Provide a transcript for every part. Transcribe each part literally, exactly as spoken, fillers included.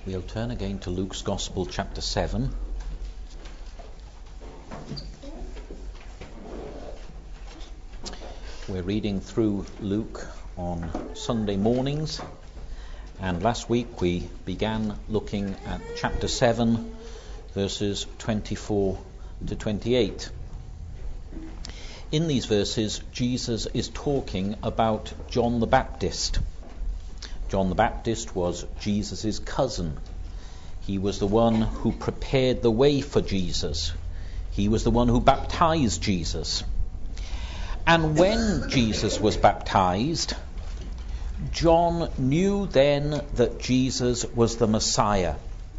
We'll turn again to Luke's Gospel, chapter seven. We're reading through Luke on Sunday mornings, and last week we began looking at chapter seven, verses twenty-four to twenty-eight. In these verses, Jesus is talking about John the Baptist. John the Baptist was Jesus' cousin. He was the one who prepared the way for Jesus. He was the one who baptized Jesus. And when Jesus was baptized, John knew then that Jesus was the Messiah.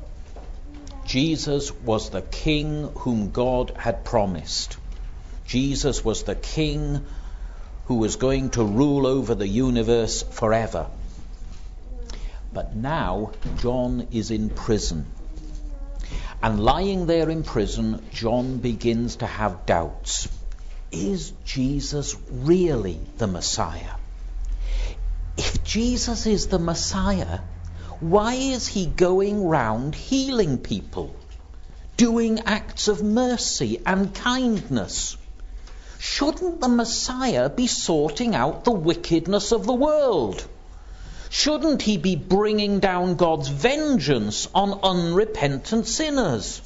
Jesus was the King whom God had promised. Jesus was the King who was going to rule over the universe forever. But now John is in prison. And lying there in prison, John begins to have doubts. Is Jesus really the Messiah? If Jesus is the Messiah, why is he going round healing people, doing acts of mercy and kindness? Shouldn't the Messiah be sorting out the wickedness of the world? Shouldn't he be bringing down God's vengeance on unrepentant sinners?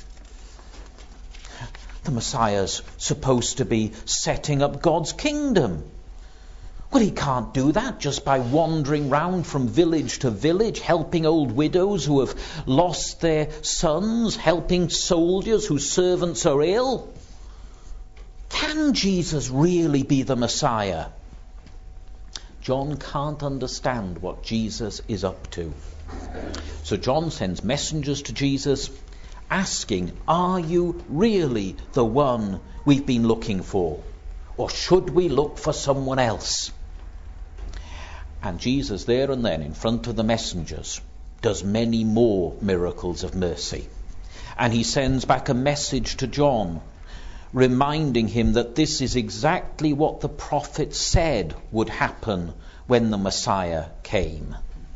The Messiah's supposed to be setting up God's kingdom. Well, he can't do that just by wandering round from village to village, helping old widows who have lost their sons, helping soldiers whose servants are ill. Can Jesus really be the Messiah? John can't understand what Jesus is up to. So John sends messengers to Jesus asking, are you really the one we've been looking for? Or should we look for someone else? And Jesus there and then in front of the messengers does many more miracles of mercy. And he sends back a message to John reminding him that this is exactly what the prophet said would happen when the Messiah came.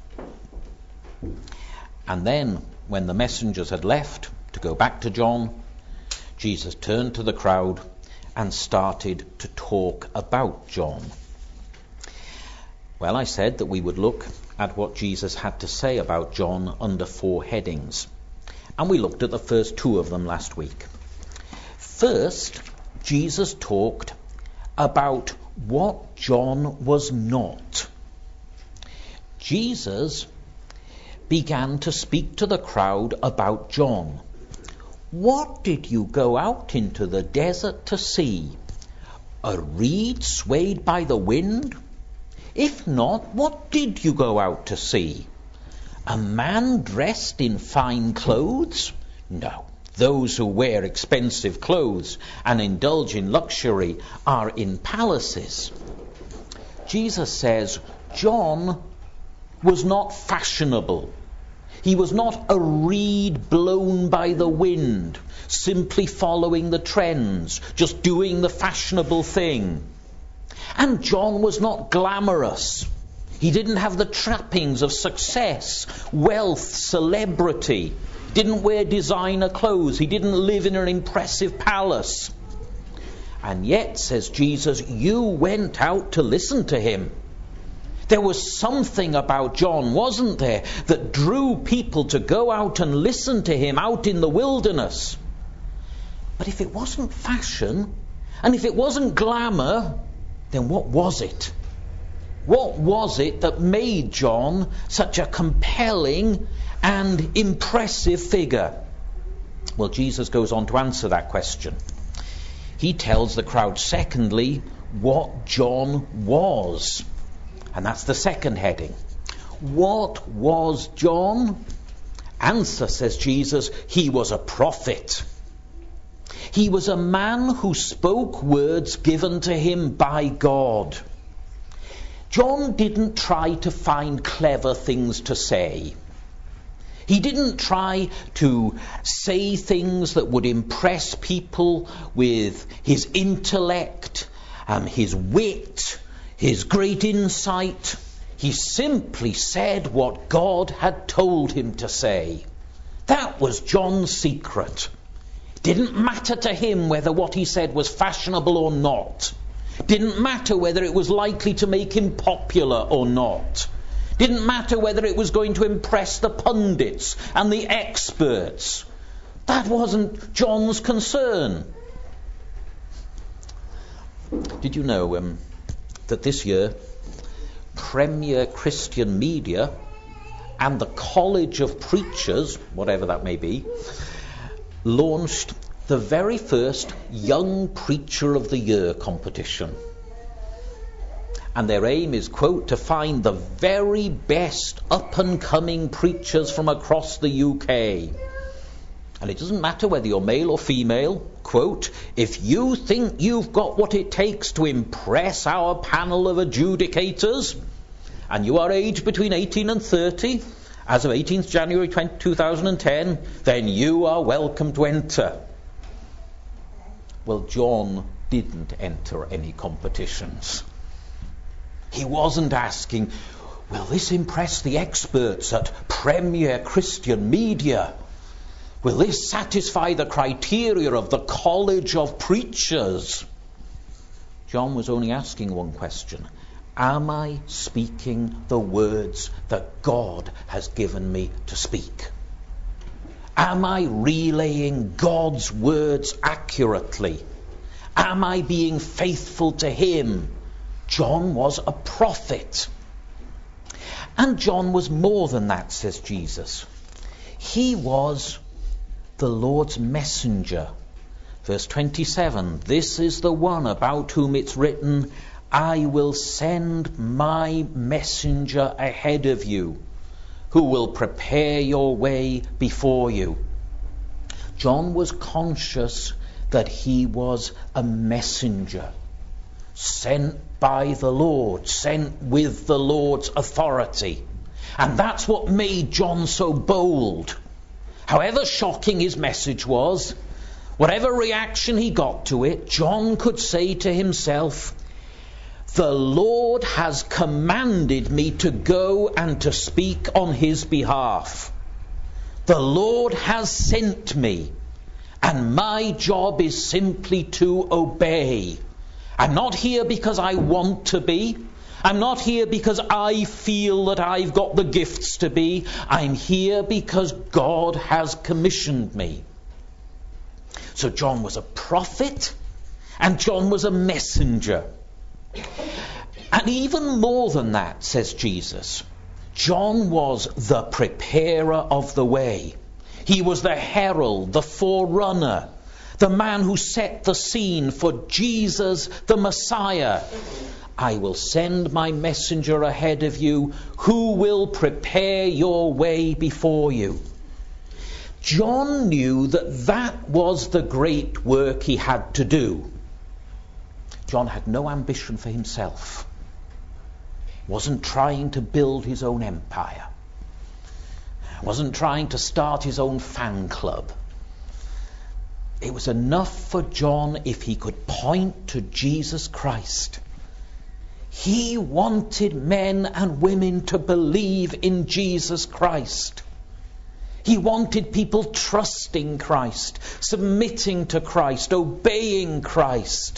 And then, when the messengers had left to go back to John, Jesus turned to the crowd and started to talk about John. Well, I said that we would look at what Jesus had to say about John under four headings. And we looked at the first two of them last week. First, Jesus talked about what John was not. Jesus began to speak to the crowd about John. What did you go out into the desert to see? A reed swayed by the wind? If not, what did you go out to see? A man dressed in fine clothes? No. Those who wear expensive clothes and indulge in luxury are in palaces. Jesus says John was not fashionable. He was not a reed blown by the wind, simply following the trends, just doing the fashionable thing. And John was not glamorous. He didn't have the trappings of success, wealth, celebrity. Didn't wear designer clothes. He didn't live in an impressive palace. And yet, says Jesus, you went out to listen to him. There was something about John, wasn't there, that drew people to go out and listen to him out in the wilderness. But if it wasn't fashion, and if it wasn't glamour, then what was it? What was it that made John such a compelling and impressive figure? Well, Jesus goes on to answer that question. He tells the crowd, secondly, what John was. And that's the second heading. What was John? Answer, says Jesus, he was a prophet. He was a man who spoke words given to him by God. John didn't try to find clever things to say. He didn't try to say things that would impress people with his intellect, um, his wit, his great insight. He simply said what God had told him to say. That was John's secret. Didn't matter to him whether what he said was fashionable or not. Didn't matter whether it was likely to make him popular or not. Didn't matter whether it was going to impress the pundits and the experts. That wasn't John's concern. Did you know um, that this year Premier Christian Media and the College of Preachers, whatever that may be, launched the very first Young Preacher of the Year competition. And their aim is, quote, to find the very best up-and-coming preachers from across the U K. And it doesn't matter whether you're male or female, quote, if you think you've got what it takes to impress our panel of adjudicators, and you are aged between eighteen and thirty, as of eighteenth January two thousand ten, then you are welcome to enter. Well, John didn't enter any competitions. He wasn't asking, will this impress the experts at Premier Christian Media? Will this satisfy the criteria of the College of Preachers? John was only asking one question. Am I speaking the words that God has given me to speak? Am I relaying God's words accurately? Am I being faithful to him? John was a prophet. And John was more than that, says Jesus. He was the Lord's messenger. Verse twenty-seven, this is the one about whom it's written, I will send my messenger ahead of you, who will prepare your way before you. John was conscious that he was a messenger, sent by the Lord, sent with the Lord's authority. And that's what made John so bold. However shocking his message was, whatever reaction he got to it, John could say to himself, the Lord has commanded me to go and to speak on his behalf. The Lord has sent me, and my job is simply to obey. I'm not here because I want to be. I'm not here because I feel that I've got the gifts to be. I'm here because God has commissioned me. So John was a prophet, and John was a messenger. And even more than that, says Jesus, John was the preparer of the way. He was the herald, the forerunner, the man who set the scene for Jesus the Messiah. I will send my messenger ahead of you who will prepare your way before you. John knew that that was the great work he had to do. John had no ambition for himself. Wasn't trying to build his own empire. Wasn't trying to start his own fan club. It was enough for John if he could point to Jesus Christ. He wanted men and women to believe in Jesus Christ. He wanted people trusting Christ, submitting to Christ, obeying Christ.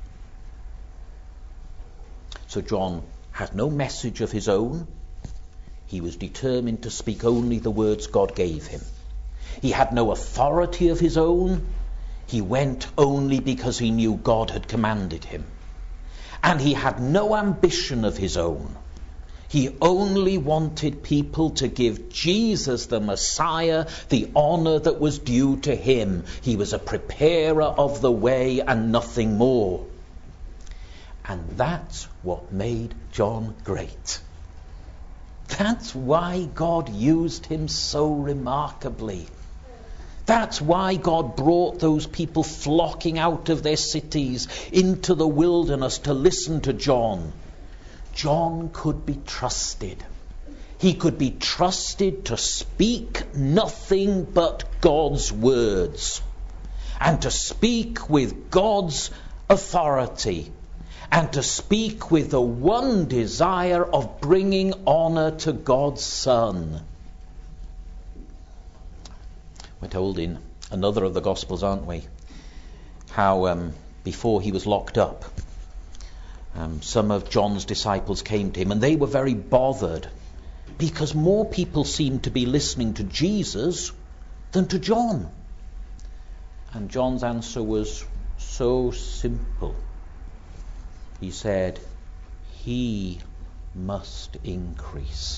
So John had no message of his own. He was determined to speak only the words God gave him. He had no authority of his own. He went only because he knew God had commanded him. And he had no ambition of his own. He only wanted people to give Jesus the Messiah the honor that was due to him. He was a preparer of the way and nothing more. And that's what made John great. That's why God used him so remarkably. That's why God brought those people flocking out of their cities into the wilderness to listen to John. John could be trusted. He could be trusted to speak nothing but God's words, and to speak with God's authority, and to speak with the one desire of bringing honor to God's Son. We're told in another of the Gospels, aren't we, how um, before he was locked up, um, some of John's disciples came to him, and they were very bothered because more people seemed to be listening to Jesus than to John. And John's answer was so simple. He said, "He must increase.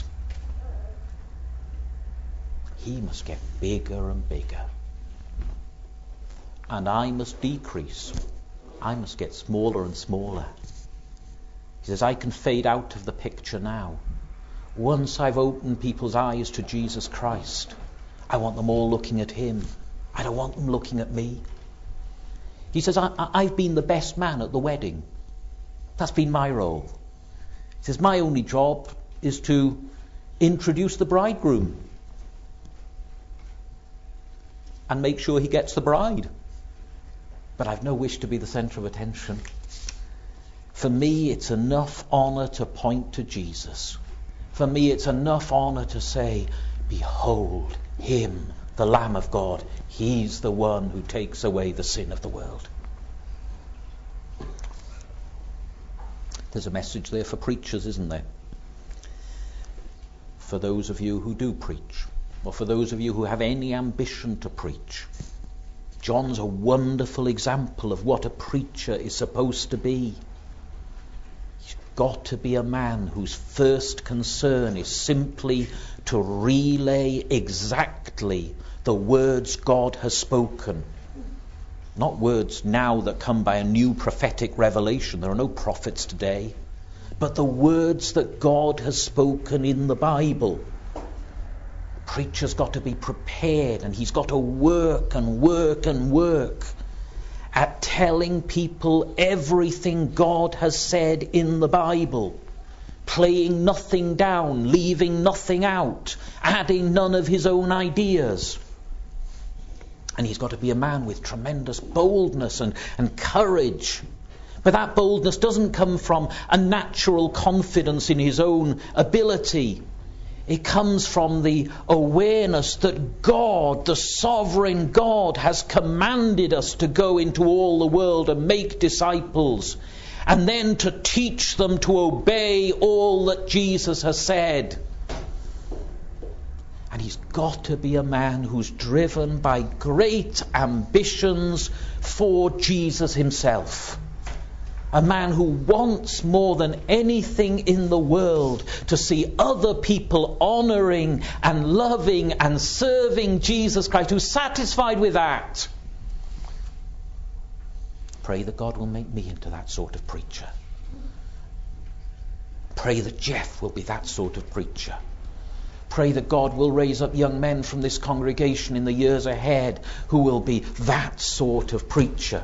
He must get bigger and bigger. And I must decrease. I must get smaller and smaller." He says, I can fade out of the picture now. Once I've opened people's eyes to Jesus Christ, I want them all looking at him. I don't want them looking at me. He says, I, I, I've been the best man at the wedding. That's been my role. He says, my only job is to introduce the bridegroom and make sure he gets the bride. But I've no wish to be the centre of attention. For me, it's enough honour to point to Jesus. For me, it's enough honour to say, behold him, the Lamb of God. He's the one who takes away the sin of the world. There's a message there for preachers, isn't there? For those of you who do preach, or for those of you who have any ambition to preach. John's a wonderful example of what a preacher is supposed to be. He's got to be a man whose first concern is simply to relay exactly the words God has spoken. Not words now that come by a new prophetic revelation. There are no prophets today. But the words that God has spoken in the Bible. Preacher's got to be prepared, and he's got to work and work and work at telling people everything God has said in the Bible. Playing nothing down, leaving nothing out, adding none of his own ideas. And he's got to be a man with tremendous boldness and, and courage. But that boldness doesn't come from a natural confidence in his own ability. It comes from the awareness that God, the sovereign God, has commanded us to go into all the world and make disciples, and then to teach them to obey all that Jesus has said. And he's got to be a man who's driven by great ambitions for Jesus himself. A man who wants more than anything in the world to see other people honouring and loving and serving Jesus Christ, who's satisfied with that. Pray that God will make me into that sort of preacher. Pray that Jeff will be that sort of preacher. Pray that God will raise up young men from this congregation in the years ahead who will be that sort of preacher.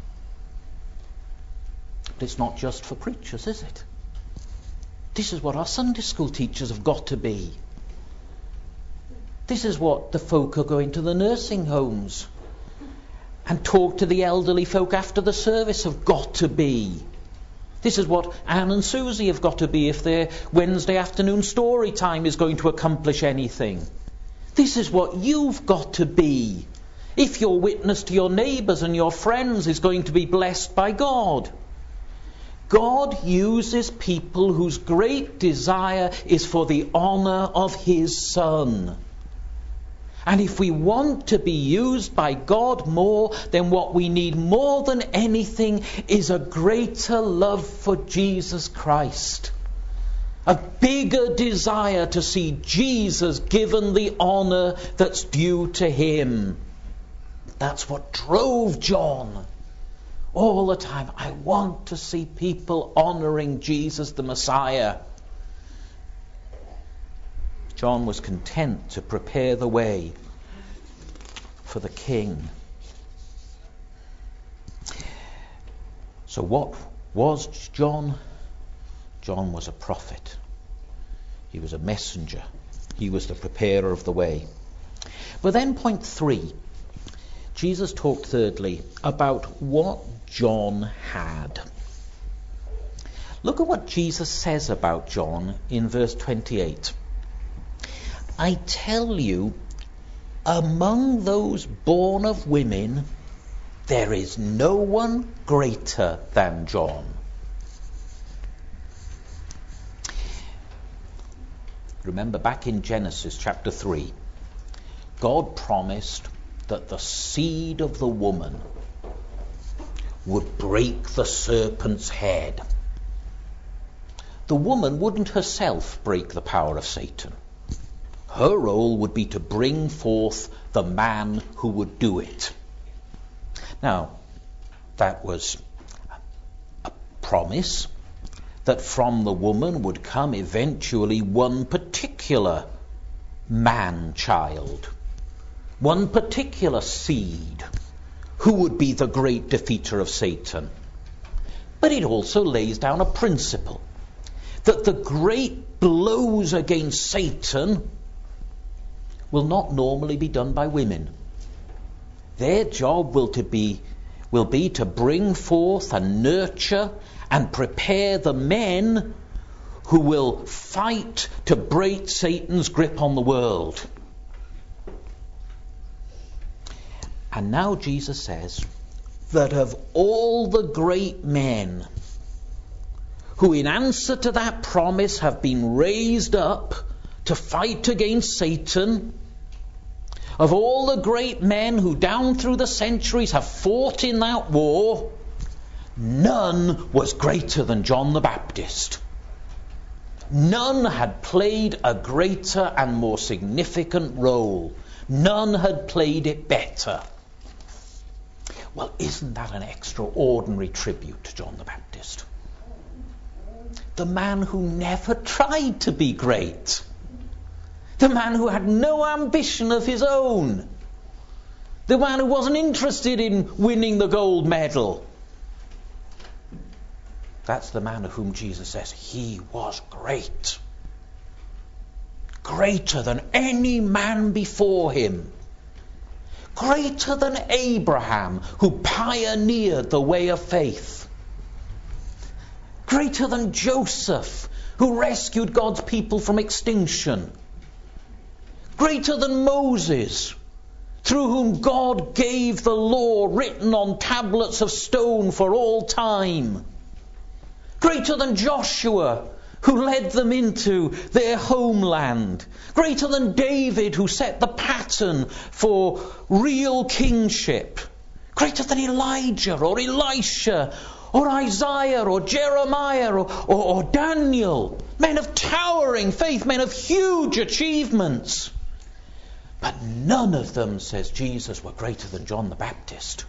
But it's not just for preachers, is it? This is what our Sunday school teachers have got to be. This is what the folk who are going to the nursing homes and talk to the elderly folk after the service have got to be. This is what Anne and Susie have got to be if their Wednesday afternoon story time is going to accomplish anything. This is what you've got to be if your witness to your neighbours and your friends is going to be blessed by God. God uses people whose great desire is for the honour of his Son. And if we want to be used by God more, then what we need more than anything is a greater love for Jesus Christ. A bigger desire to see Jesus given the honour that's due to him. That's what drove John. All the time, I want to see people honouring Jesus the Messiah. John was content to prepare the way for the King. So what was John? John was a prophet. He was a messenger. He was the preparer of the way. But then point three, Jesus talked thirdly about what John had. Look at what Jesus says about John in verse twenty-eight. I tell you, among those born of women, there is no one greater than John. Remember back in Genesis chapter three, God promised that the seed of the woman would break the serpent's head. The woman wouldn't herself break the power of Satan. Her role would be to bring forth the man who would do it. Now, that was a promise that from the woman would come eventually one particular man-child, one particular seed, who would be the great defeater of Satan. But it also lays down a principle that the great blows against Satan will not normally be done by women. Their job will to be will be to bring forth and nurture and prepare the men who will fight to break Satan's grip on the world. And now Jesus says that of all the great men who in answer to that promise have been raised up to fight against Satan, of all the great men who down through the centuries have fought in that war, none was greater than John the Baptist. None had played a greater and more significant role. None had played it better. Well, isn't that an extraordinary tribute to John the Baptist? The man who never tried to be great. The man who had no ambition of his own. The man who wasn't interested in winning the gold medal. That's the man of whom Jesus says he was great. Greater than any man before him. Greater than Abraham, who pioneered the way of faith. Greater than Joseph, who rescued God's people from extinction. Greater than Moses, through whom God gave the law written on tablets of stone for all time. Greater than Joshua, who led them into their homeland. Greater than David, who set the pattern for real kingship. Greater than Elijah or Elisha or Isaiah or Jeremiah or, or, or Daniel. Men of towering faith, men of huge achievements. But none of them, says Jesus, were greater than John the Baptist.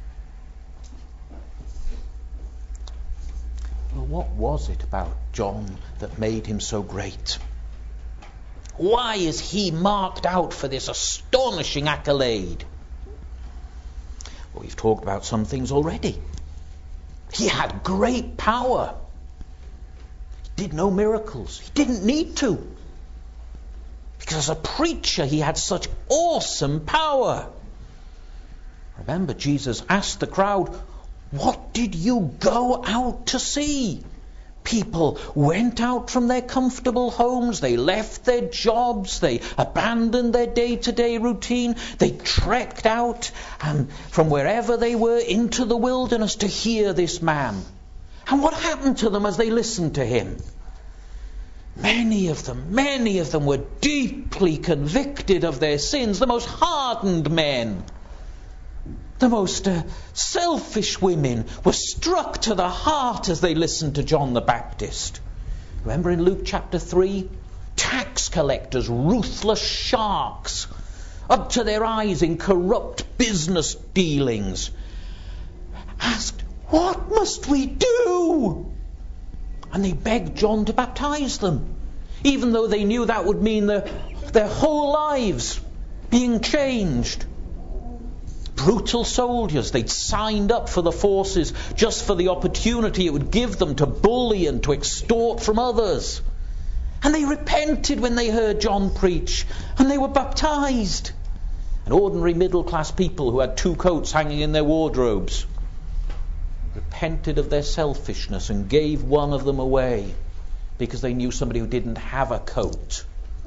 Well, what was it about John that made him so great? Why is he marked out for this astonishing accolade? Well, we've talked about some things already. He had great power. He did no miracles. He didn't need to. Because as a preacher, he had such awesome power. Remember, Jesus asked the crowd, "What did you go out to see?" People went out from their comfortable homes. They left their jobs. They abandoned their day-to-day routine. They trekked out and from wherever they were into the wilderness to hear this man. And what happened to them as they listened to him? Many of them, many of them were deeply convicted of their sins. The most hardened men, the most uh, selfish women were struck to the heart as they listened to John the Baptist. Remember in Luke chapter three? Tax collectors, ruthless sharks, up to their eyes in corrupt business dealings, asked, "What must we do?" And they begged John to baptize them, even though they knew that would mean their, their whole lives being changed. Brutal soldiers, they'd signed up for the forces just for the opportunity it would give them to bully and to extort from others. And they repented when they heard John preach, and they were baptized. And ordinary middle-class people who had two coats hanging in their wardrobes repented of their selfishness and gave one of them away because they knew somebody who didn't have a coat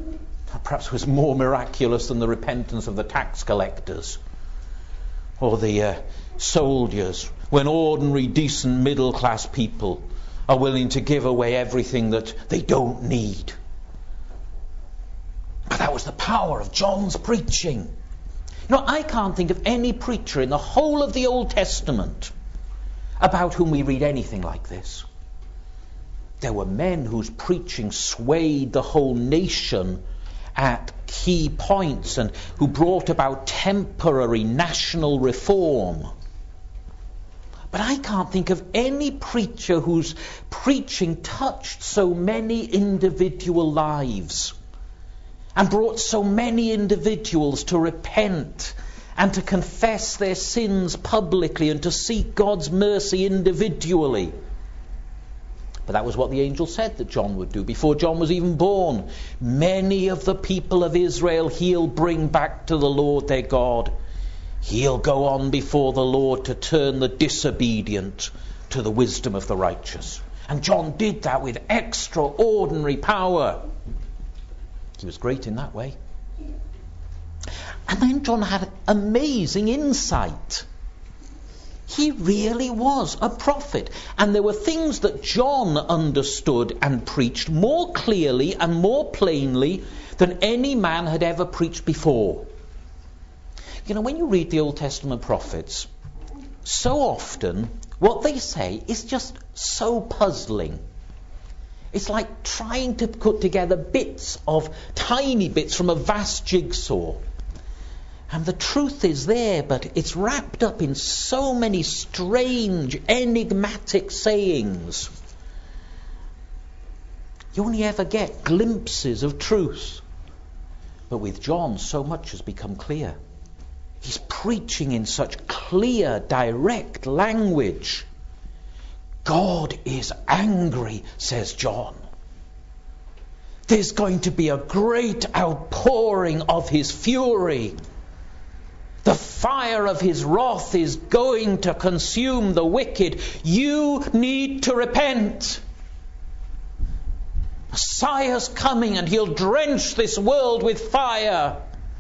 Perhaps it was more miraculous than the repentance of the tax collectors or the uh, soldiers, when ordinary, decent, middle-class people are willing to give away everything that they don't need. But that was the power of John's preaching. You know, I can't think of any preacher in the whole of the Old Testament about whom we read anything like this. There were men whose preaching swayed the whole nation at key points and who brought about temporary national reform. But I can't think of any preacher whose preaching touched so many individual lives and brought so many individuals to repent and to confess their sins publicly and to seek God's mercy individually. But that was what the angel said that John would do before John was even born. Many of the people of Israel he'll bring back to the Lord their God. He'll go on before the Lord to turn the disobedient to the wisdom of the righteous. And John did that with extraordinary power. He was great in that way. And then John had amazing insight. He really was a prophet. And there were things that John understood and preached more clearly and more plainly than any man had ever preached before. You know, when you read the Old Testament prophets, so often what they say is just so puzzling. It's like trying to put together bits of, tiny bits from a vast jigsaw. And the truth is there, but it's wrapped up in so many strange, enigmatic sayings. You only ever get glimpses of truth. But with John, so much has become clear. He's preaching in such clear, direct language. God is angry, says John. There's going to be a great outpouring of his fury. The fire of his wrath is going to consume the wicked. You need to repent. Messiah's coming and he'll drench this world with fire.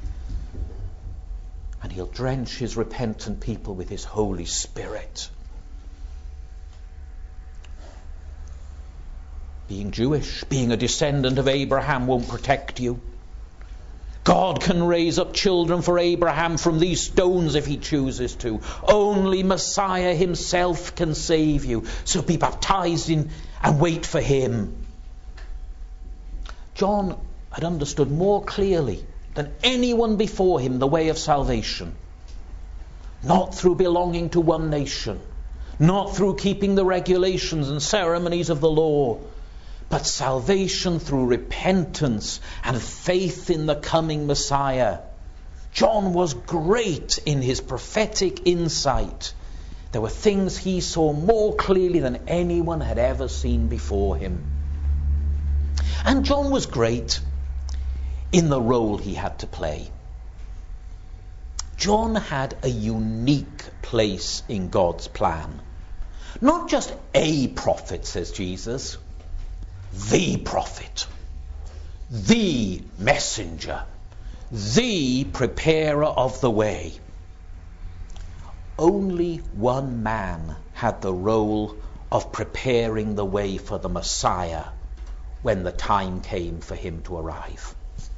And he'll drench his repentant people with his Holy Spirit. Being Jewish, being a descendant of Abraham won't protect you. God can raise up children for Abraham from these stones if he chooses to. Only Messiah himself can save you. So be baptized in and wait for him. John had understood more clearly than anyone before him the way of salvation. Not through belonging to one nation. Not through keeping the regulations and ceremonies of the law. But salvation through repentance and faith in the coming Messiah. John was great in his prophetic insight. There were things he saw more clearly than anyone had ever seen before him. And John was great in the role he had to play. John had a unique place in God's plan. Not just a prophet, says Jesus. The prophet, the messenger, the preparer of the way. Only one man had the role of preparing the way for the Messiah when the time came for him to arrive.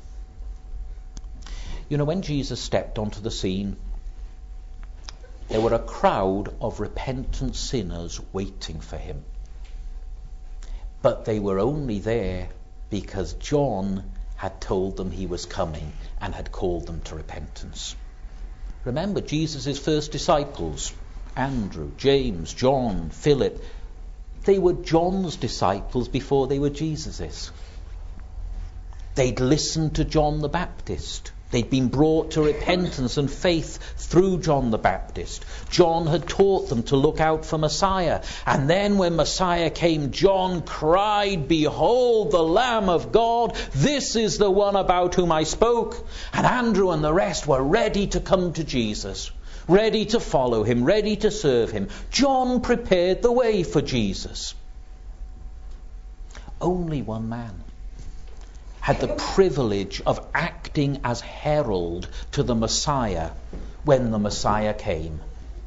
You know, when Jesus stepped onto the scene, there were a crowd of repentant sinners waiting for him. But they were only there because John had told them he was coming and had called them to repentance. Remember, Jesus' first disciples, Andrew, James, John, Philip, they were John's disciples before they were Jesus's. They'd listened to John the Baptist. They'd been brought to repentance and faith through John the Baptist. John had taught them to look out for Messiah. And then when Messiah came, John cried, "Behold the Lamb of God, this is the one about whom I spoke." And Andrew and the rest were ready to come to Jesus, ready to follow him, ready to serve him. John prepared the way for Jesus. Only one man. had the privilege of acting as herald to the Messiah when the Messiah came.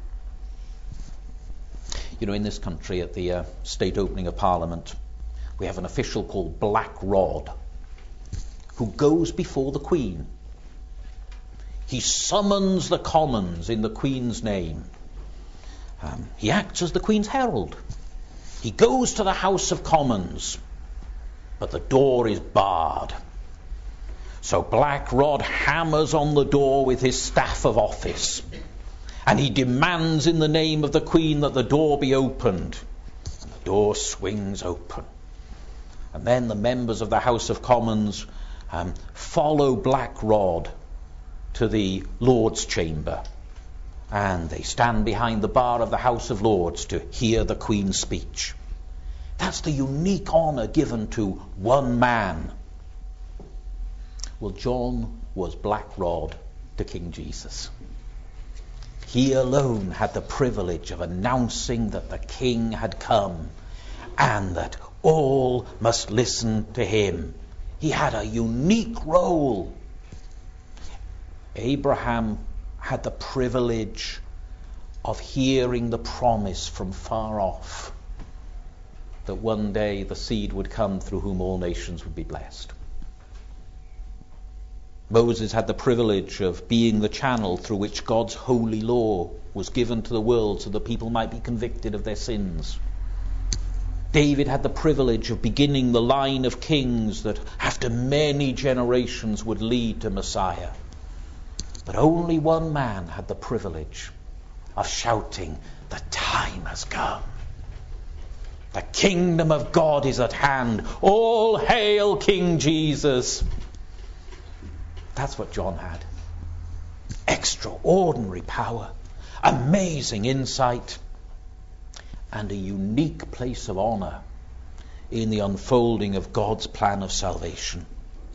You know, in this country, at the uh, state opening of Parliament, we have an official called Black Rod, who goes before the Queen. He summons the Commons in the Queen's name. Um, he acts as the Queen's herald. He goes to the House of Commons, but the door is barred. So Black Rod hammers on the door with his staff of office, and he demands in the name of the Queen that the door be opened. And the door swings open. And then the members of the House of Commons um, follow Black Rod to the Lord's chamber, and they stand behind the bar of the House of Lords to hear the Queen's speech. That's the unique honour given to one man. Well, John was Black Rod to King Jesus. He alone had the privilege of announcing that the King had come and that all must listen to him. He had a unique role. Abraham had the privilege of hearing the promise from far off that one day the seed would come through whom all nations would be blessed. Moses had the privilege of being the channel through which God's holy law was given to the world so that people might be convicted of their sins. David had the privilege of beginning the line of kings that after many generations would lead to Messiah. But only one man had the privilege of shouting, "The time has come. The kingdom of God is at hand. All hail King Jesus." That's what John had. Extraordinary power, amazing insight, and a unique place of honour in the unfolding of God's plan of salvation.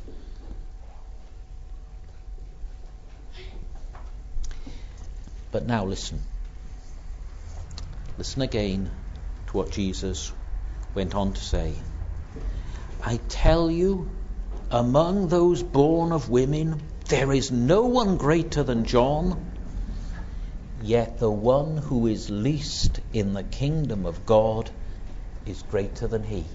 But now listen. Listen again to what Jesus went on to say. "I tell you, among those born of women, there is no one greater than John. Yet the one who is least in the kingdom of God is greater than he."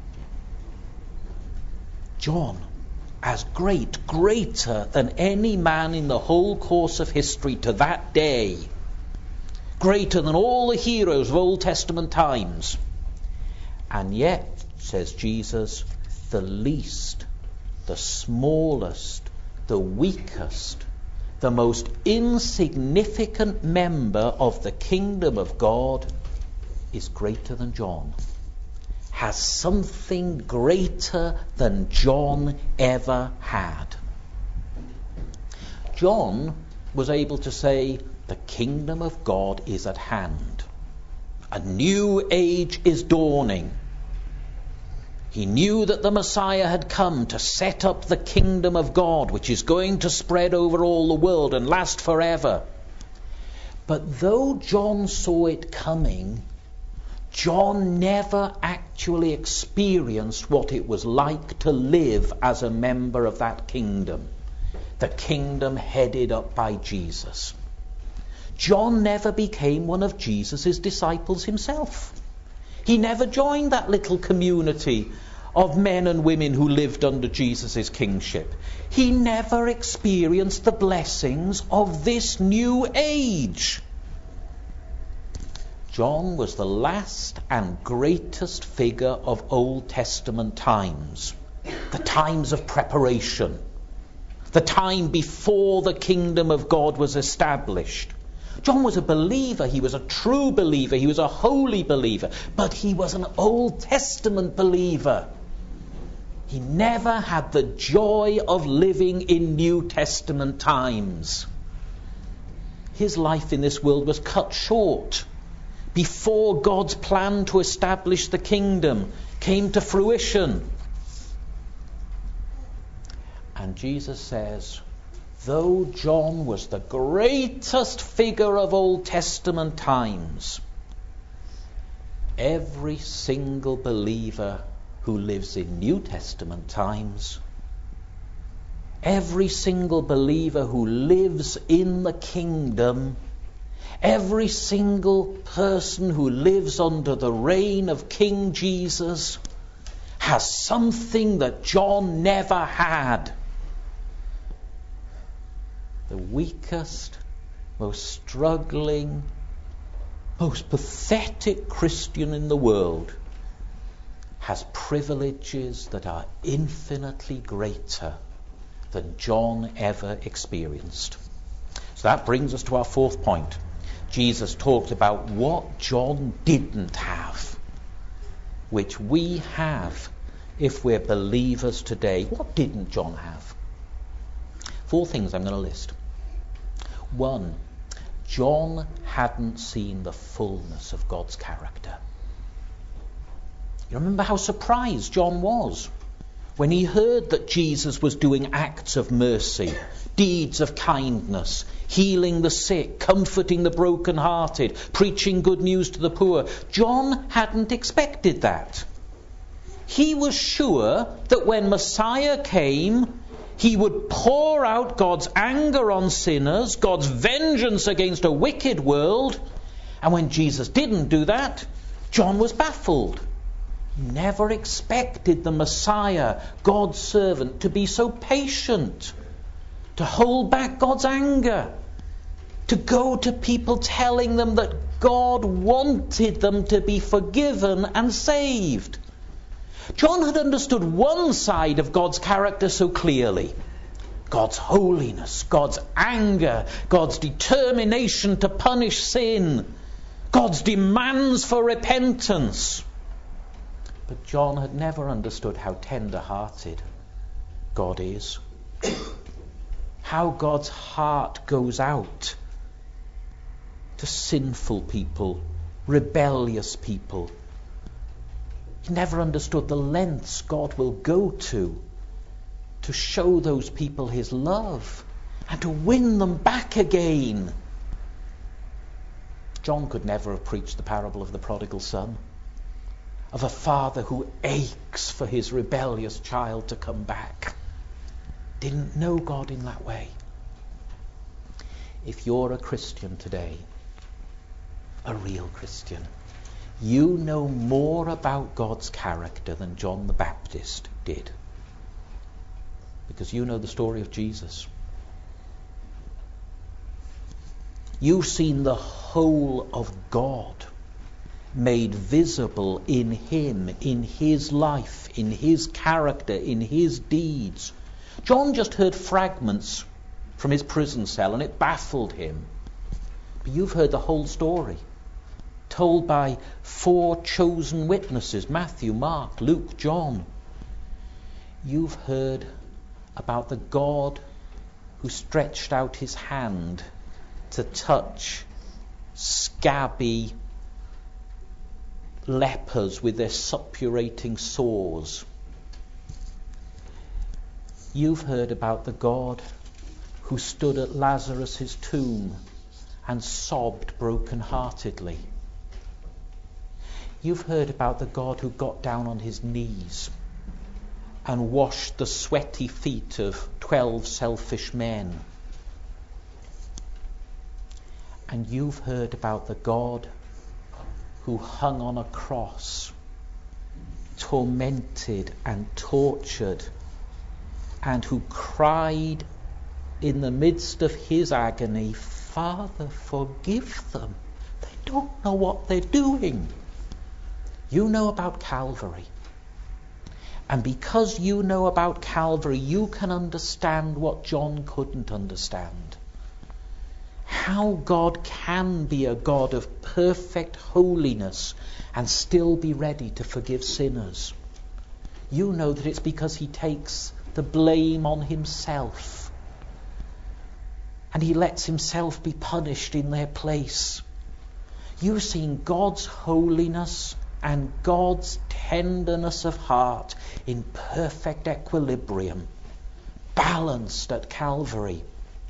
John, as great, greater than any man in the whole course of history to that day, greater than all the heroes of Old Testament times, and yet, says Jesus, the least, the smallest, the weakest, the most insignificant member of the kingdom of God is greater than John, has something greater than John ever had. John was able to say, the kingdom of God is at hand. A new age is dawning. He knew that the Messiah had come to set up the kingdom of God, which is going to spread over all the world and last forever. But though John saw it coming, John never actually experienced what it was like to live as a member of that kingdom, the kingdom headed up by Jesus. John never became one of Jesus' disciples himself. He never joined that little community of men and women who lived under Jesus' kingship. He never experienced the blessings of this new age. John was the last and greatest figure of Old Testament times, the times of preparation, the time before the kingdom of God was established. John was a believer, he was a true believer, he was a holy believer, but he was an Old Testament believer. He never had the joy of living in New Testament times. His life in this world was cut short before God's plan to establish the kingdom came to fruition. And Jesus says, though John was the greatest figure of Old Testament times, every single believer who lives in New Testament times Every single believer who lives in the kingdom, every single person who lives under the reign of King Jesus has something that John never had. The weakest, most struggling, most pathetic Christian in the world has privileges that are infinitely greater than John ever experienced. So that brings us to our fourth point. Jesus talked about what John didn't have, which we have if we're believers today. What didn't John have? Four things I'm going to list. One, John hadn't seen the fullness of God's character. You remember how surprised John was when he heard that Jesus was doing acts of mercy, deeds of kindness, healing the sick, comforting the brokenhearted, preaching good news to the poor. John hadn't expected that. He was sure that when Messiah came, he would pour out God's anger on sinners, God's vengeance against a wicked world. And when Jesus didn't do that, John was baffled. He never expected the Messiah, God's servant, to be so patient, to hold back God's anger, to go to people telling them that God wanted them to be forgiven and saved. John had understood one side of God's character so clearly. God's holiness, God's anger, God's determination to punish sin, God's demands for repentance. But John had never understood how tender-hearted God is. How God's heart goes out to sinful people, rebellious people. He never understood the lengths God will go to to show those people his love and to win them back again. John could never have preached the parable of the prodigal son, of a father who aches for his rebellious child to come back. Didn't know God in that way. If you're a Christian today, a real Christian, you know more about God's character than John the Baptist did. Because you know the story of Jesus. You've seen the whole of God made visible in him, in his life, in his character, in his deeds. John just heard fragments from his prison cell and it baffled him. But you've heard the whole story, told by four chosen witnesses, Matthew, Mark, Luke, John. You've heard about the God who stretched out his hand to touch scabby lepers with their suppurating sores. You've heard about the God who stood at Lazarus' tomb and sobbed broken-heartedly. You've heard about the God who got down on his knees and washed the sweaty feet of twelve selfish men. And you've heard about the God who hung on a cross, tormented and tortured, and who cried in the midst of his agony, "Father, forgive them. They don't know what they're doing." You know about Calvary. And because you know about Calvary, you can understand what John couldn't understand. How God can be a God of perfect holiness and still be ready to forgive sinners. You know that it's because he takes the blame on himself and he lets himself be punished in their place. You've seen God's holiness and God's tenderness of heart in perfect equilibrium, balanced at Calvary.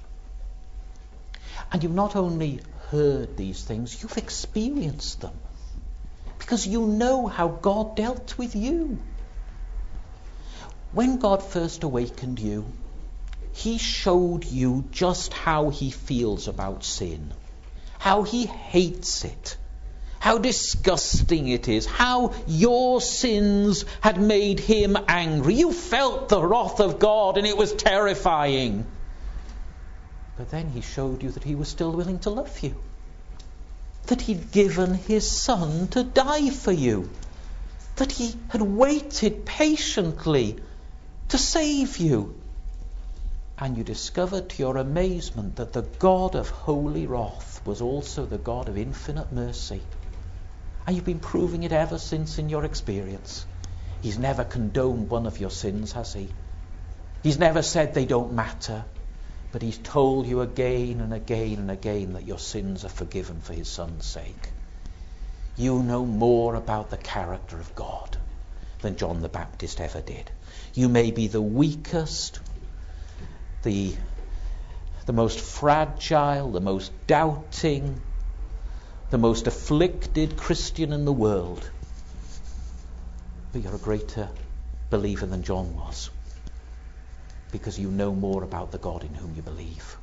And you've not only heard these things, you've experienced them. Because you know how God dealt with you. When God first awakened you, he showed you just how he feels about sin, how he hates it, how disgusting it is, how your sins had made him angry. You felt the wrath of God and it was terrifying. But then he showed you that he was still willing to love you, that he'd given his son to die for you, that he had waited patiently to save you. And you discovered to your amazement that the God of holy wrath was also the God of infinite mercy. And you've been proving it ever since in your experience. He's never condoned one of your sins, has he? He's never said they don't matter. But he's told you again and again and again that your sins are forgiven for his son's sake. You know more about the character of God than John the Baptist ever did. You may be the weakest, the, the most fragile, the most doubting, the most afflicted Christian in the world. But you're a greater believer than John was, because you know more about the God in whom you believe.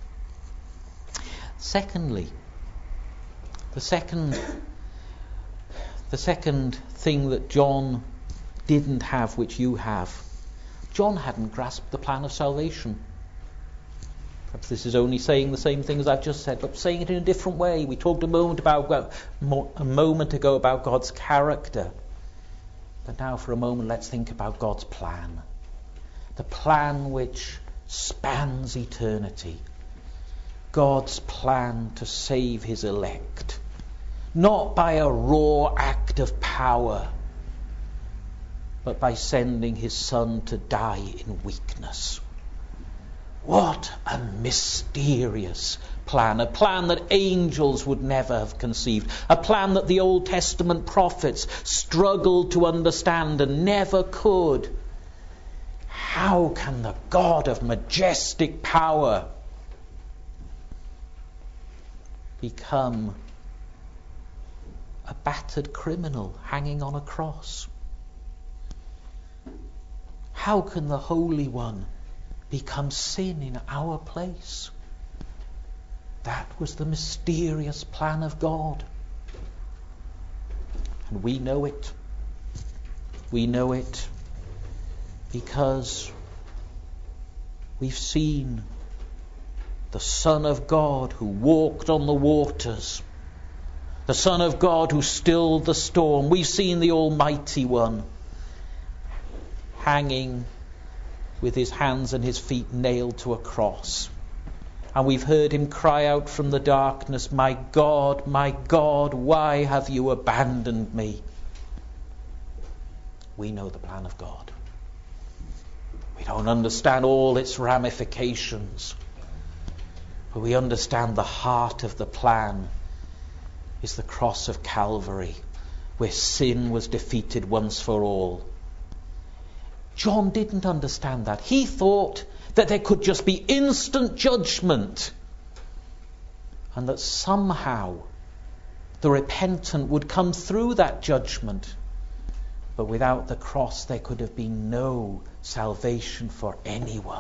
Secondly, the second, the second thing that John didn't have, which you have, John hadn't grasped the plan of salvation. Perhaps this is only saying the same thing as I've just said, but saying it in a different way. We talked a moment about well, a moment ago about God's character, but now for a moment let's think about God's plan. The plan which spans eternity. God's plan to save his elect. Not by a raw act of power, but by sending his son to die in weakness. What a mysterious plan. A plan that angels would never have conceived. A plan that the Old Testament prophets struggled to understand and never could. How can the God of majestic power become a battered criminal hanging on a cross? How can the Holy One become sin in our place? That was the mysterious plan of God. And we know it. We know it because we've seen the Son of God who walked on the waters, the Son of God who stilled the storm. We've seen the Almighty One hanging with his hands and his feet nailed to a cross. And we've heard him cry out from the darkness, "My God, my God, why have you abandoned me?" We know the plan of God. We don't understand all its ramifications, but we understand the heart of the plan is the cross of Calvary, where sin was defeated once for all. John didn't understand that. He thought that there could just be instant judgment, and that somehow the repentant would come through that judgment. But without the cross there could have been no salvation for anyone.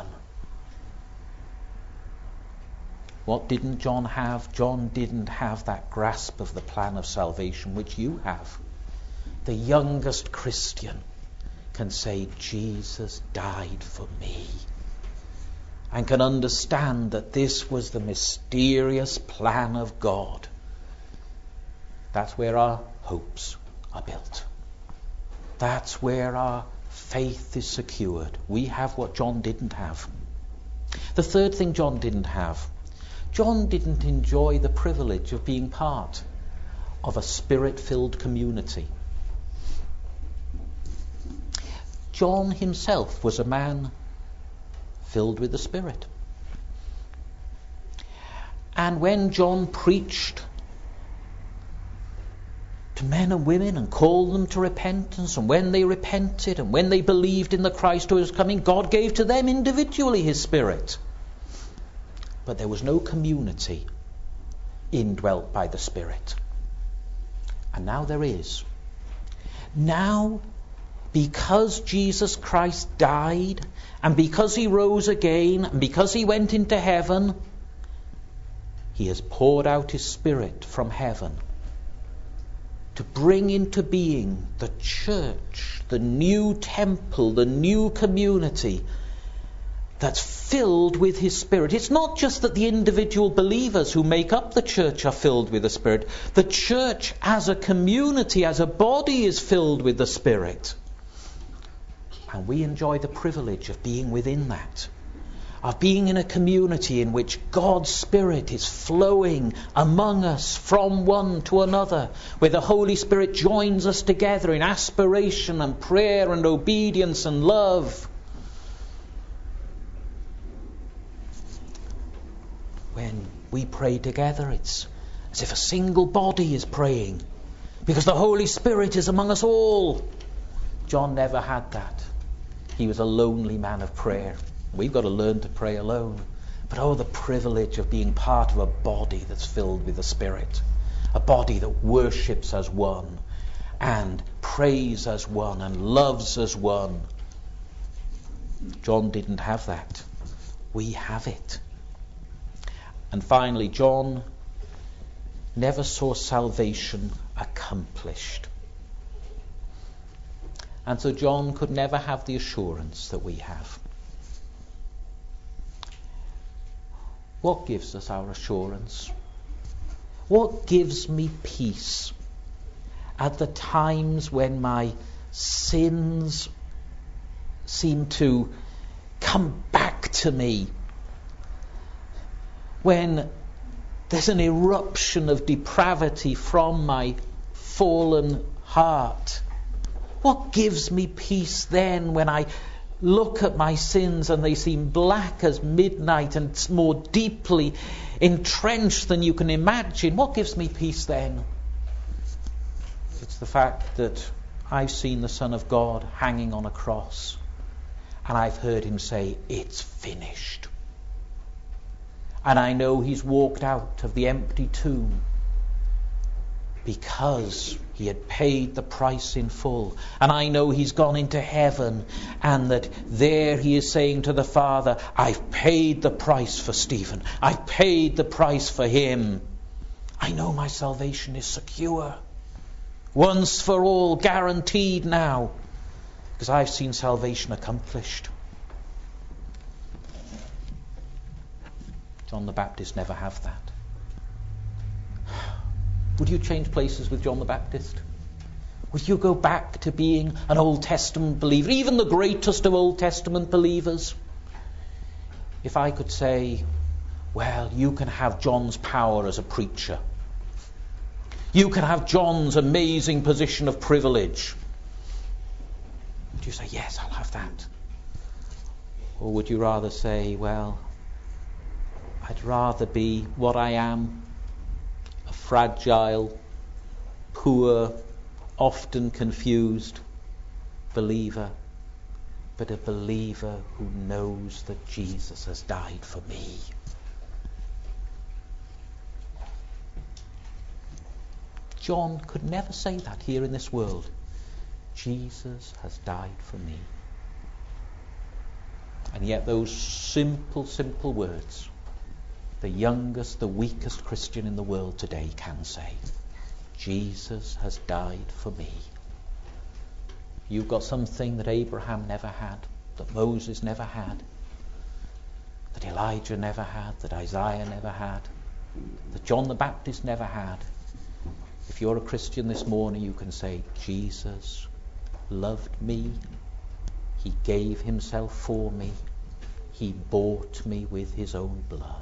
What didn't John have? John didn't have that grasp of the plan of salvation which you have. The youngest Christian can say, Jesus died for me, and can understand that this was the mysterious plan of God. That's where our hopes are built. That's where our faith is secured. We have what John didn't have. The third thing John didn't have, John didn't enjoy the privilege of being part of a spirit-filled community. John himself was a man filled with the Spirit. And when John preached to men and women and called them to repentance, and when they repented and when they believed in the Christ who was coming, God gave to them individually his Spirit. But there was no community indwelt by the Spirit. And now there is. Now, because Jesus Christ died, and because he rose again, and because he went into heaven, he has poured out his Spirit from heaven to bring into being the church, the new temple, the new community that's filled with his Spirit. It's not just that the individual believers who make up the church are filled with the Spirit. The church as a community, as a body, is filled with the Spirit. And we enjoy the privilege of being within that, of being in a community in which God's Spirit is flowing among us from one to another, where the Holy Spirit joins us together in aspiration and prayer and obedience and love. When we pray together, it's as if a single body is praying, because the Holy Spirit is among us all. John never had that. He was a lonely man of prayer. We've got to learn to pray alone. But oh, the privilege of being part of a body that's filled with the Spirit. A body that worships as one, and prays as one, and loves as one. John didn't have that. We have it. And finally, John never saw salvation accomplished. And so John could never have the assurance that we have. What gives us our assurance? What gives me peace at the times when my sins seem to come back to me? When there's an eruption of depravity from my fallen heart? What gives me peace then when I look at my sins and they seem black as midnight and more deeply entrenched than you can imagine? What gives me peace then? It's the fact that I've seen the Son of God hanging on a cross, and I've heard him say, "It's finished." And I know he's walked out of the empty tomb because he had paid the price in full. And I know he's gone into heaven, and that there he is saying to the Father, "I've paid the price for Stephen. I've paid the price for him. I know my salvation is secure. Once for all, guaranteed now, because I've seen salvation accomplished." John the Baptist never had that. Would you change places with John the Baptist? Would you go back to being an Old Testament believer, even the greatest of Old Testament believers? If I could say, well, you can have John's power as a preacher. You can have John's amazing position of privilege. Would you say, yes, I'll have that? Or would you rather say, well, I'd rather be what I am, a fragile, poor, often confused believer, but a believer who knows that Jesus has died for me. John could never say that here in this world. Jesus has died for me. And yet those simple, simple words, the youngest, the weakest Christian in the world today can say, Jesus has died for me. You've got something that Abraham never had, that Moses never had, that Elijah never had, that Isaiah never had, that John the Baptist never had. If you're a Christian this morning, you can say, Jesus loved me. He gave himself for me. He bought me with his own blood.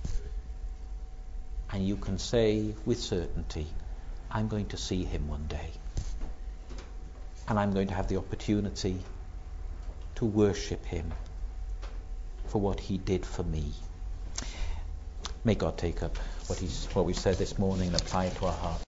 And you can say with certainty, I'm going to see him one day. And I'm going to have the opportunity to worship him for what he did for me. May God take up what he's what we've said this morning and apply it to our hearts.